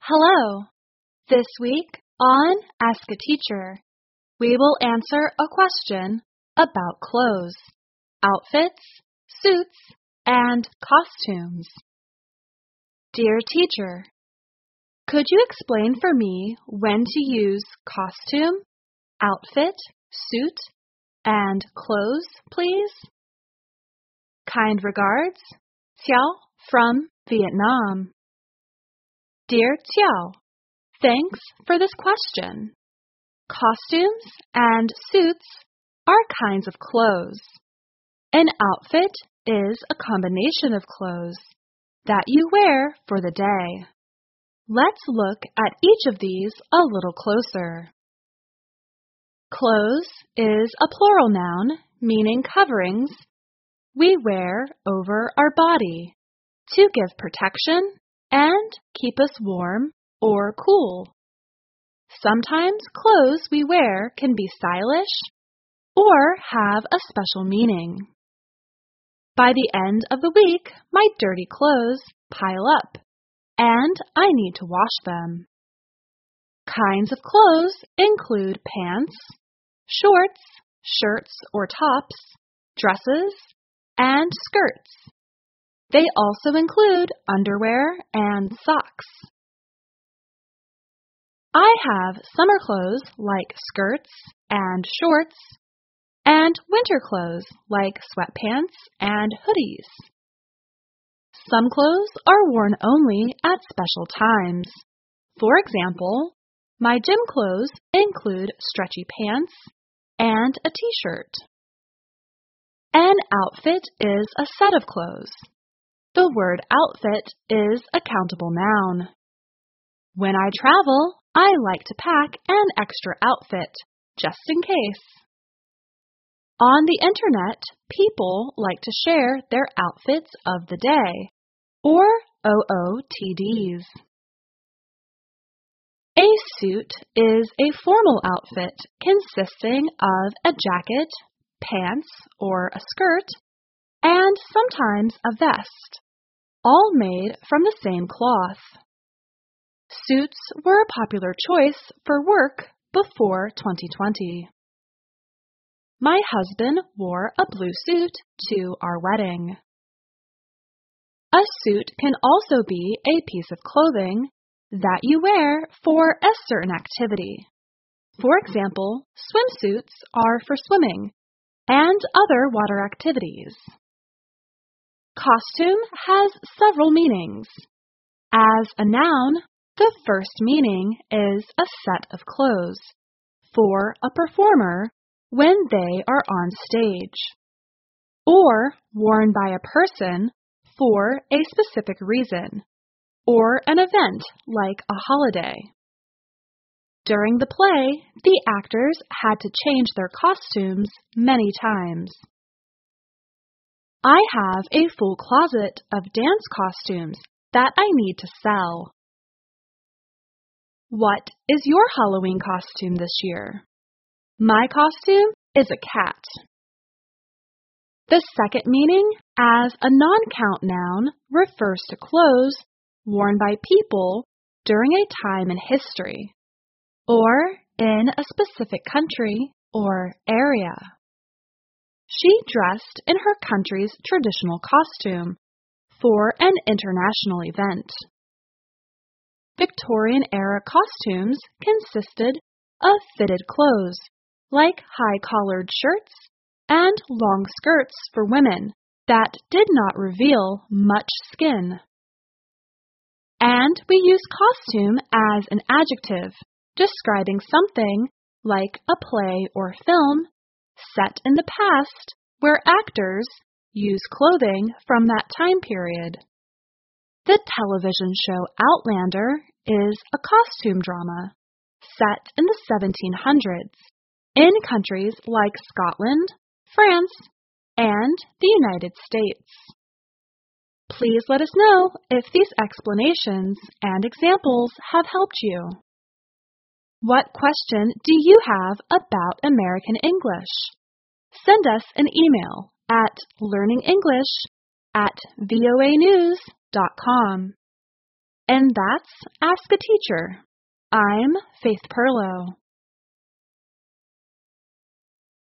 Hello! This week on Ask a Teacher, we will answer a question about clothes, outfits, suits, and costumes. Dear teacher, could you explain for me when to use costume, outfit, suit, and clothes, please? Kind regards, Xiao from Vietnam. Dear Xiao, thanks for this question. Costumes and suits are kinds of clothes. An outfit is a combination of clothes that you wear for the day. Let's look at each of these a little closer. Clothes is a plural noun meaning coverings we wear over our body to give protection and keep us warm or cool. Sometimes clothes we wear can be stylish or have a special meaning. By the end of the week, my dirty clothes pile up, and I need to wash them. Kinds of clothes include pants, shorts, shirts or tops, dresses, and skirts. They also include underwear and socks. I have summer clothes like skirts and shorts, and winter clothes like sweatpants and hoodies. Some clothes are worn only at special times. For example, my gym clothes include stretchy pants and a t-shirt. An outfit is a set of clothes. The word outfit is a countable noun. When I travel, I like to pack an extra outfit, just in case. On the internet, people like to share their outfits of the day, or OOTDs. A suit is a formal outfit consisting of a jacket, pants, or a skirt, and sometimes a vest, all made from the same cloth. Suits were a popular choice for work before 2020. My husband wore a blue suit to our wedding. A suit can also be a piece of clothing that you wear for a certain activity. For example, swimsuits are for swimming and other water activities. Costume has several meanings. As a noun, the first meaning is a set of clothes for a performer when they are on stage, or worn by a person for a specific reason, or an event like a holiday. During the play, the actors had to change their costumes many times. I have a full closet of dance costumes that I need to sell. What is your Halloween costume this year? My costume is a cat. The second meaning, as a non-count noun, refers to clothes worn by people during a time in history, or in a specific country or area. She dressed in her country's traditional costume for an international event. Victorian-era costumes consisted of fitted clothes, like high-collared shirts and long skirts for women that did not reveal much skin. And we use costume as an adjective, describing something like a play or film set in the past where actors use clothing from that time period. The television show Outlander is a costume drama set in the 1700s in countries like Scotland, France, and the United States. Please let us know if these explanations and examples have helped you. What question do you have about American English? Send us an email at learningenglish@voanews.com. And that's Ask a Teacher. I'm Faith Perlow.